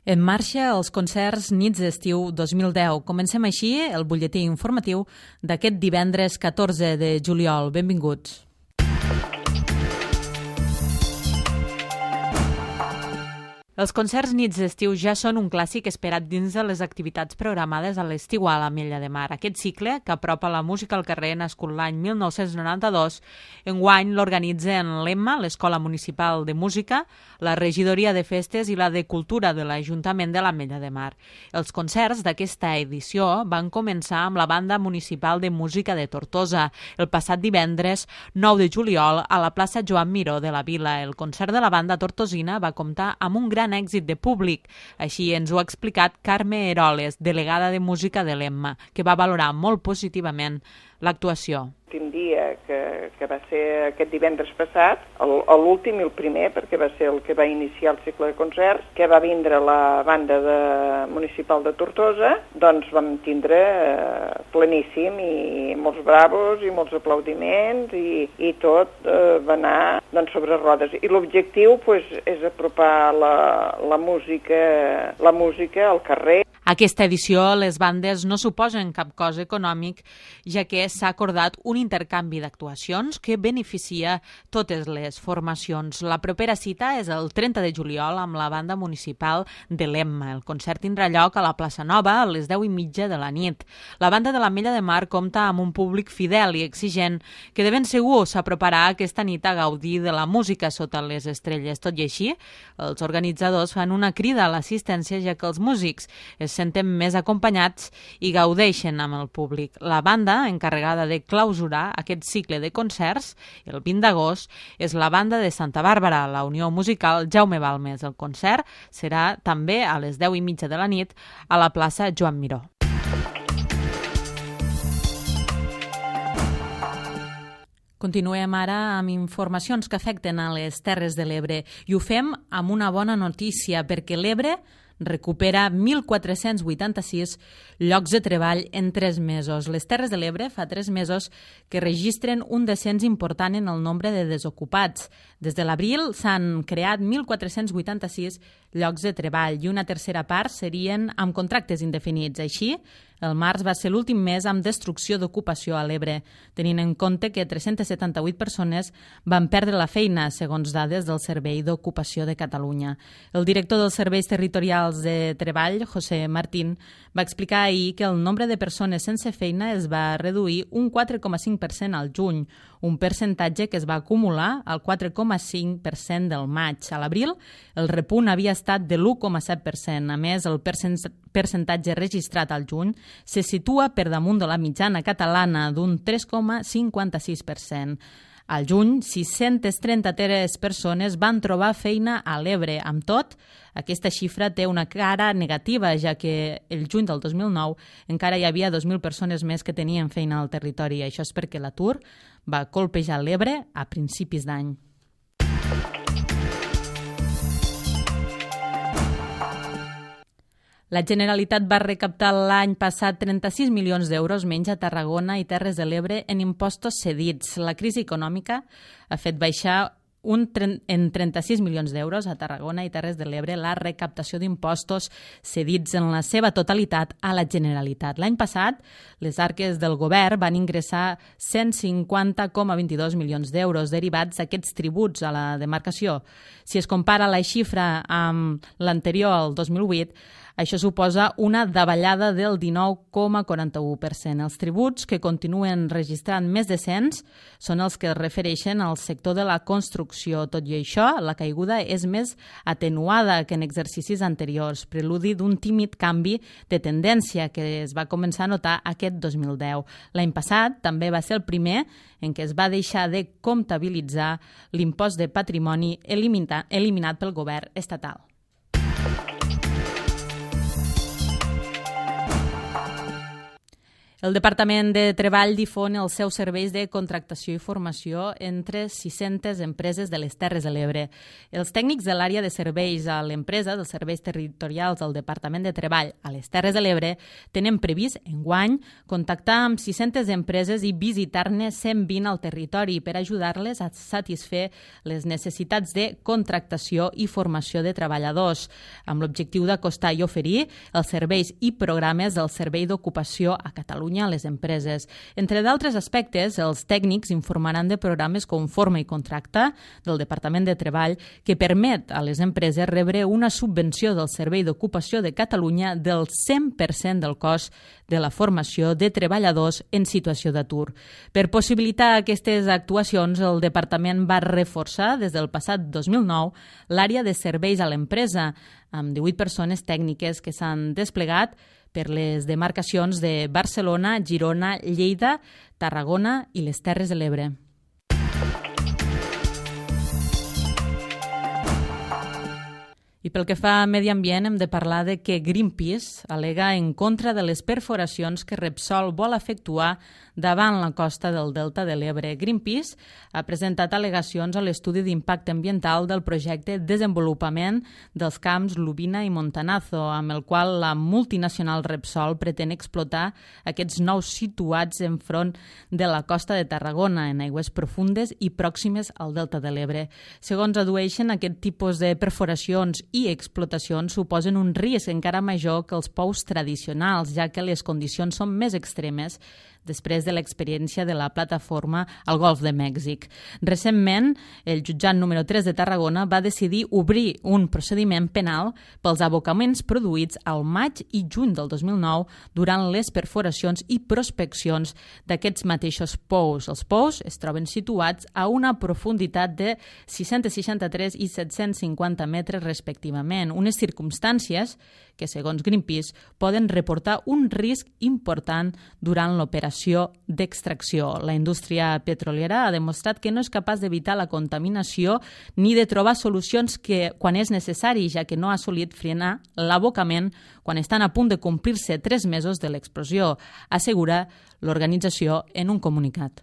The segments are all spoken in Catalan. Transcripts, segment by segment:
En marxa els concerts Nits d'Estiu 2010. Comencem així el butlletí informatiu d'aquest divendres 14 de juliol. Benvinguts. Els concerts Nits d'Estiu ja són un clàssic esperat dins de les activitats programades a l'estiu a l'Ametlla de Mar. Aquest cicle, que apropa la música al carrer, nascut l'any 1992, enguany l'organitzen l'EMMA, l'Escola Municipal de Música, la Regidoria de Festes i la de Cultura de l'Ajuntament de l'Ametlla de Mar. Els concerts d'aquesta edició van començar amb la Banda Municipal de Música de Tortosa, el passat divendres 9 de juliol a la plaça Joan Miró de la Vila. El concert de la banda tortosina va comptar amb un gran èxit de públic. Així ens ho ha explicat Carme Eroles, delegada de música de l'EMMA, que va valorar molt positivament l'actuació. L'últim dia, que va ser aquest divendres passat, l'últim i el primer, perquè va ser el que va iniciar el cicle de concerts, que va vindre la banda municipal de Tortosa, doncs vam tindre pleníssim i molts bravos i molts aplaudiments i tot va anar sobre rodes. I l'objectiu és apropar la música al carrer. Aquesta edició les bandes no suposen cap cost econòmic, ja que s'ha acordat un intercanvi d'actuacions que beneficia totes les formacions. La propera cita és el 30 de juliol amb la banda municipal de l'EMMA. El concert tindrà lloc a la plaça Nova a les 10:30 de la nit. La banda de l'Ametlla de Mar compta amb un públic fidel i exigent que de ben segur s'aproparà aquesta nit a gaudir de la música sota les estrelles. Tot i així, els organitzadors fan una crida a l'assistència, ja que els músics es senten més acompanyats i gaudeixen amb el públic. La banda encarregada de clausurar aquest cicle de concerts el 20 d'agost és la banda de Santa Bàrbara, la Unió Musical Jaume Balmes. El concert serà també a les 10:30 de la nit a la plaça Joan Miró. Continuem ara amb informacions que afecten a les Terres de l'Ebre i ho fem amb una bona notícia perquè l'Ebre recupera 1.486 llocs de treball en 3 mesos. Les Terres de l'Ebre fa 3 mesos que registren un descens important en el nombre de desocupats. Des de l'abril s'han creat 1.486 llocs de treball i una tercera part serien amb contractes indefinits. Així, el març va ser l'últim mes amb destrucció d'ocupació a l'Ebre, tenint en compte que 378 persones van perdre la feina, segons dades del Servei d'Ocupació de Catalunya. El director dels Serveis Territorials de Treball, José Martín, va explicar ahir que el nombre de persones sense feina es va reduir un 4,5% al juny, un percentatge que es va acumular al 4,5% del maig. A l'abril, el repunt havia estat de l'1,7%. A més, el percentatge registrat al juny se situa per damunt de la mitjana catalana d'un 3,56%. Al juny, 633 persones van trobar feina a l'Ebre. Amb tot, aquesta xifra té una cara negativa, ja que el juny del 2009 encara hi havia 2.000 persones més que tenien feina al territori. Això és perquè l'atur va colpejar l'Ebre a principis d'any. La Generalitat va recaptar l'any passat 36 milions d'euros menys a Tarragona i Terres de l'Ebre en impostos cedits. La crisi econòmica ha fet baixar en 36 milions d'euros a Tarragona i Terres de l'Ebre la recaptació d'impostos cedits en la seva totalitat a la Generalitat. L'any passat, les arques del govern van ingressar 150,22 milions d'euros derivats d'aquests tributs a la demarcació. Si es compara la xifra amb l'anterior, el 2008, això suposa una davallada del 19,41%. Els tributs que continuen registrant més descens són els que es refereixen al sector de la construcció. Tot i això, la caiguda és més atenuada que en exercicis anteriors, preludi d'un tímid canvi de tendència que es va començar a notar aquest 2010. L'any passat també va ser el primer en què es va deixar de comptabilitzar l'impost de patrimoni eliminat pel govern estatal. El Departament de Treball difon els seus serveis de contractació i formació entre 600 empreses de les Terres de l'Ebre. Els tècnics de l'àrea de serveis a l'empresa, dels serveis territorials del Departament de Treball a les Terres de l'Ebre, tenen previst, enguany, contactar amb 600 empreses i visitar-ne 120 al territori per ajudar-les a satisfer les necessitats de contractació i formació de treballadors, amb l'objectiu d'acostar i oferir els serveis i programes del Servei d'Ocupació a Catalunya a les empreses. Entre d'altres aspectes, els tècnics informaran de programes com Forma i Contracta del Departament de Treball que permet a les empreses rebre una subvenció del Servei d'Ocupació de Catalunya del 100% del cost de la formació de treballadors en situació d'atur. Per possibilitar aquestes actuacions, el Departament va reforçar des del passat 2009 l'àrea de serveis a l'empresa, amb 18 persones tècniques que s'han desplegat per les demarcacions de Barcelona, Girona, Lleida, Tarragona i les Terres de l'Ebre. I pel que fa a medi ambient, hem de parlar de que Greenpeace al·lega en contra de les perforacions que Repsol vol efectuar davant la costa del Delta de l'Ebre. Greenpeace ha presentat al·legacions a l'estudi d'impacte ambiental del projecte Desenvolupament dels camps Lubina i Montanazo, amb el qual la multinacional Repsol pretén explotar aquests nous situats enfront de la costa de Tarragona, en aigües profundes i pròximes al Delta de l'Ebre. Segons addueixen, aquest tipus de perforacions i explotacions suposen un risc encara major que els pous tradicionals, ja que les condicions són més extremes després de l'experiència de la plataforma al Golf de Mèxic. Recentment, el jutjat número 3 de Tarragona va decidir obrir un procediment penal pels abocaments produïts al maig i juny del 2009 durant les perforacions i prospeccions d'aquests mateixos pous. Els pous es troben situats a una profunditat de 663 i 750 metres respectivament, unes circumstàncies que, segons Greenpeace, poden reportar un risc important durant l'operació d'extracció. La indústria petroliera ha demostrat que no és capaç d'evitar la contaminació ni de trobar solucions quan és necessari, ja que no ha assolit frenar l'abocament quan estan a punt de complir-se 3 mesos de l'explosió, assegura l'organització en un comunicat.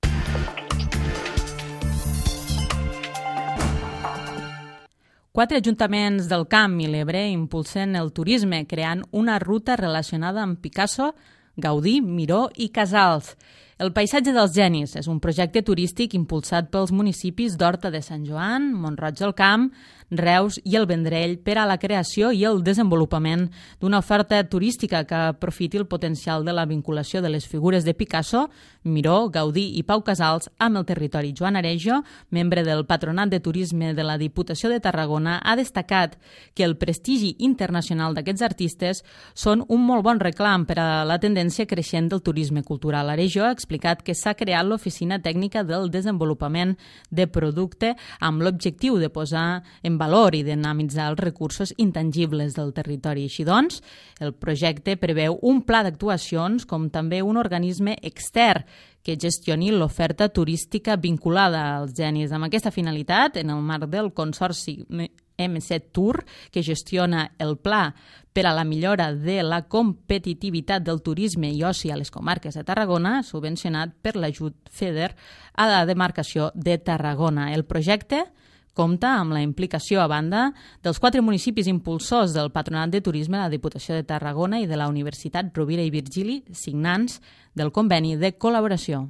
Quatre ajuntaments del Camp i l'Ebre impulsen el turisme, creant una ruta relacionada amb Picasso, Gaudí, Miró i Casals. El Paisatge dels Genis és un projecte turístic impulsat pels municipis d'Horta de Sant Joan, Mont-roig del Camp, Reus i el Vendrell per a la creació i el desenvolupament d'una oferta turística que aprofiti el potencial de la vinculació de les figures de Picasso, Miró, Gaudí i Pau Casals amb el territori. Joan Arejo, membre del Patronat de Turisme de la Diputació de Tarragona, ha destacat que el prestigi internacional d'aquests artistes són un molt bon reclam per a la tendència creixent del turisme cultural. Arejo ha explicat que s'ha creat l'Oficina Tècnica del Desenvolupament de Producte amb l'objectiu de posar en valor i dinamitzar els recursos intangibles del territori. Així doncs, el projecte preveu un pla d'actuacions com també un organisme extern que gestioni l'oferta turística vinculada als genis. Amb aquesta finalitat, en el marc del Consorci M7 Tour, que gestiona el pla per a la millora de la competitivitat del turisme i oci a les comarques de Tarragona, subvencionat per l'ajut FEDER a la demarcació de Tarragona. El projecte compta amb la implicació a banda dels 4 municipis impulsors del Patronat de Turisme de la Diputació de Tarragona i de la Universitat Rovira i Virgili, signants del conveni de col·laboració.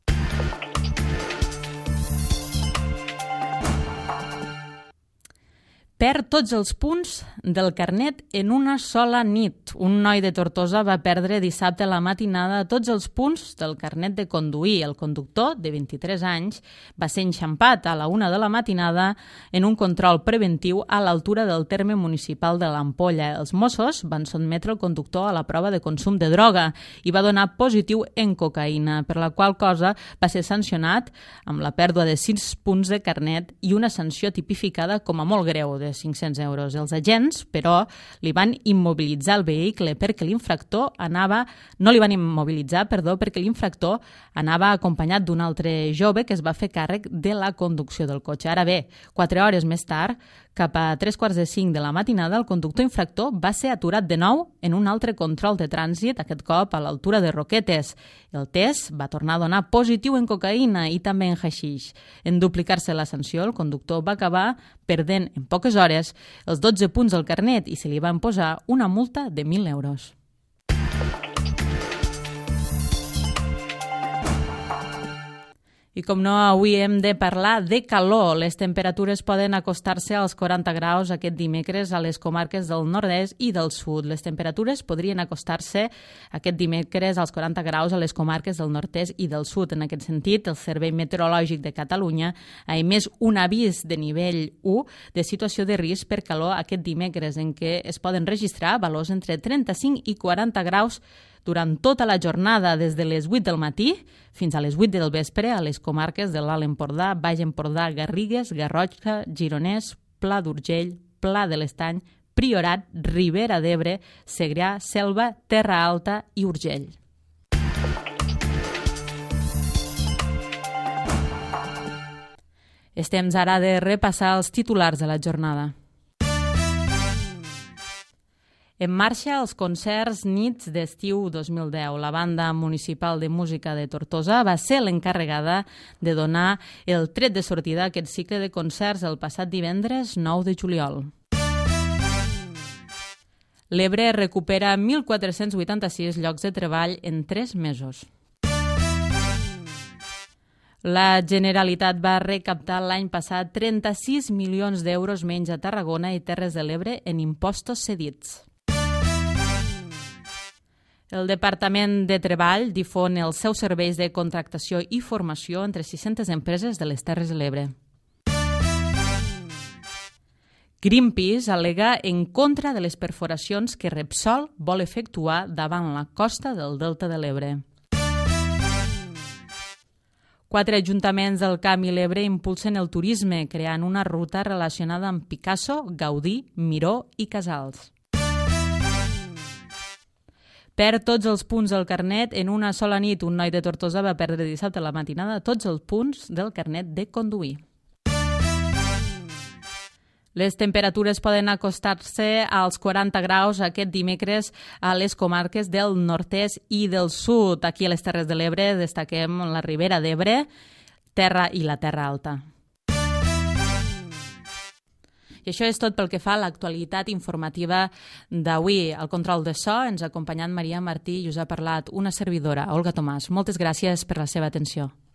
Perd tots els punts del carnet en una sola nit. Un noi de Tortosa va perdre dissabte a la matinada tots els punts del carnet de conduir. El conductor, de 23 anys, va ser enxampat a la 1 de la matinada en un control preventiu a l'altura del terme municipal de l'Ampolla. Els Mossos van sotmetre el conductor a la prova de consum de droga i va donar positiu en cocaïna, per la qual cosa va ser sancionat amb la pèrdua de 6 punts de carnet i una sanció tipificada com a molt greu, de 500 euros. Els agents, però, li van immobilitzar el vehicle perquè l'infractor perquè l'infractor anava acompanyat d'un altre jove que es va fer càrrec de la conducció del cotxe. Ara bé, 4 hores més tard, Cap a 3:45 de la matinada, el conductor infractor va ser aturat de nou en un altre control de trànsit, aquest cop a l'altura de Roquetes. El test va tornar a donar positiu en cocaïna i també en haixix. En duplicar-se la sanció, el conductor va acabar perdent en poques hores els 12 punts del carnet i se li van posar una multa de 1.000 euros. I com no, avui hem de parlar de calor. Les temperatures poden acostar-se als 40 graus aquest dimecres a les comarques del nord-est i del sud. Les temperatures podrien acostar-se aquest dimecres als 40 graus a les comarques del nord-est i del sud. En aquest sentit, el Servei Meteorològic de Catalunya ha emès un avís de nivell 1 de situació de risc per calor aquest dimecres, en què es poden registrar valors entre 35 i 40 graus durant tota la jornada, des de les 8 del matí fins a les 8 del vespre, a les comarques de l'Alt Empordà, Baix Empordà, Garrigues, Garrotxa, Gironès, Pla d'Urgell, Pla de l'Estany, Priorat, Ribera d'Ebre, Segrià, Selva, Terra Alta i Urgell. És temps ara de repassar els titulars de la jornada. En marxa els concerts Nits d'Estiu 2010. La Banda Municipal de Música de Tortosa va ser l'encarregada de donar el tret de sortida a aquest cicle de concerts el passat divendres 9 de juliol. L'Ebre recupera 1.486 llocs de treball en 3 mesos. La Generalitat va recaptar l'any passat 36 milions d'euros menys a Tarragona i Terres de l'Ebre en impostos cedits. El Departament de Treball difon els seus serveis de contractació i formació entre 600 empreses de les Terres de l'Ebre. Greenpeace al·lega en contra de les perforacions que Repsol vol efectuar davant la costa del Delta de l'Ebre. 4 ajuntaments del Camp i l'Ebre impulsen el turisme, creant una ruta relacionada amb Picasso, Gaudí, Miró i Casals. Perd tots els punts del carnet en una sola nit. Un noi de Tortosa va perdre dissabte a la matinada tots els punts del carnet de conduir. Les temperatures poden acostar-se als 40 graus aquest dimecres a les comarques del nord-est i del sud. Aquí a les Terres de l'Ebre destaquem la Ribera d'Ebre, Terra i la Terra Alta. I això és tot pel que fa a l'actualitat informativa d'avui. Al control de so ens ha acompanyat Maria Martí i us ha parlat una servidora, Olga Tomàs. Moltes gràcies per la seva atenció.